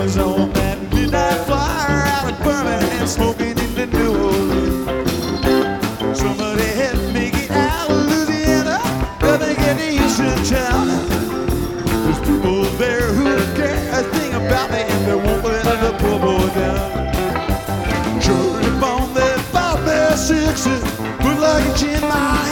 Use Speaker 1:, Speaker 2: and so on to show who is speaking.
Speaker 1: was on that midnight flyer out of Birmingham, smoking in the New Orleans. Somebody had to make it out of Louisiana, gotta get to Houston town. There's people there who don't care a thing about me, and they won't let the poor boy down. Shorty on that 5 by 6, put luggage in my